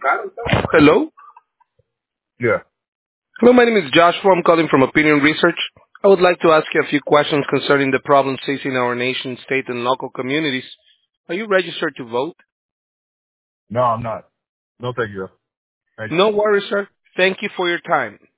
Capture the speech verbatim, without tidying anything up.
Hello? Yeah. Hello, my name is Joshua. I'm calling from Opinion Research. I would like to ask you a few questions concerning the problems facing our nation, state, and local communities. Are you registered to vote? No, I'm not. No, thank you. Thank you. No worries, sir. Thank you for your time.